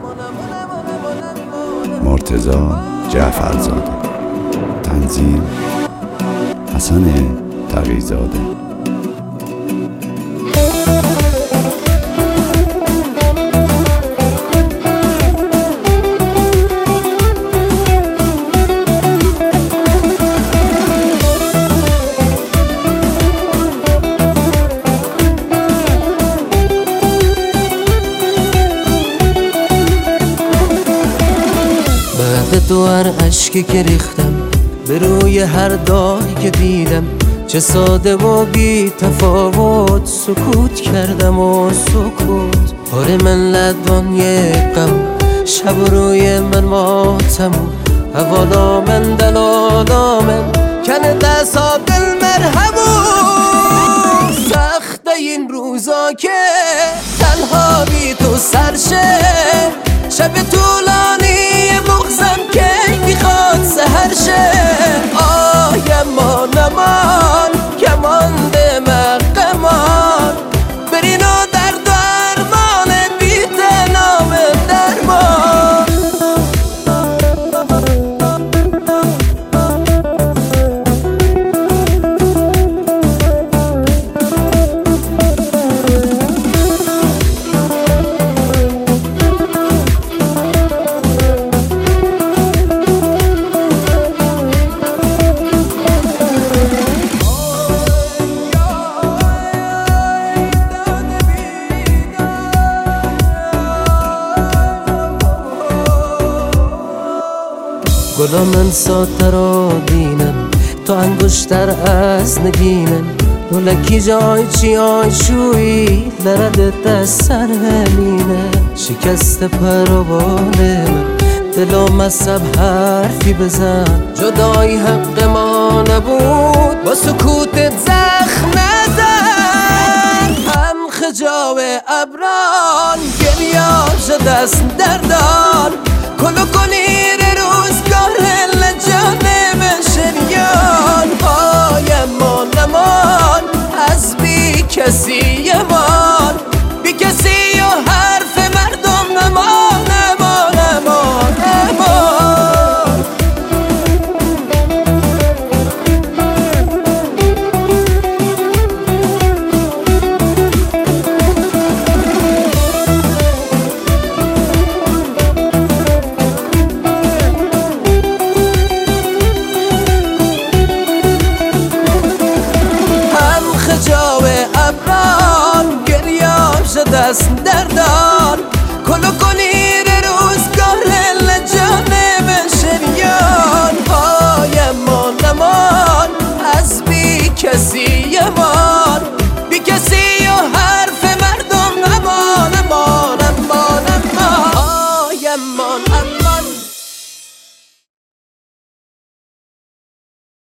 مرتضی جعفرزاده. تنظیم حسن تقی‌زاده. بعد دوار اشکی که ریختم به روی هر داغی که دیدم، چه ساده و بی تفاوت سکوت کردم و سکوت پر من لدنی غم، شب روی من ماتم حوالا من دلالا من کنه دستا دل مرهمو. سخت این روزا که تنها بی تو سرشه، شب طولانی مغزم که میخواد سهر شه. آیمان امان کمانده مقمان برین و در درمان بیت نام درمان. گلا من ساده رو بینم تو انگشتر از نگینم، لولکی جای چی آی شوی لرد دست سر همینه. شکست پروانه من دلم مصب حرفی بزن، جدایی حق ما نبود با سکوتت زخم نزن. هم خجاو ابران گریاش دست دردان کلو کنیر روزگار لجانم شریان. پایمان نمان از بی کسی امان، بی کسی و حرف مردم نمان نمان نمان نمان. جاو ابران گریاش دست دردان کلو کنیر روزگار لجانم شریان. پایمان نمان از بی کسی امان.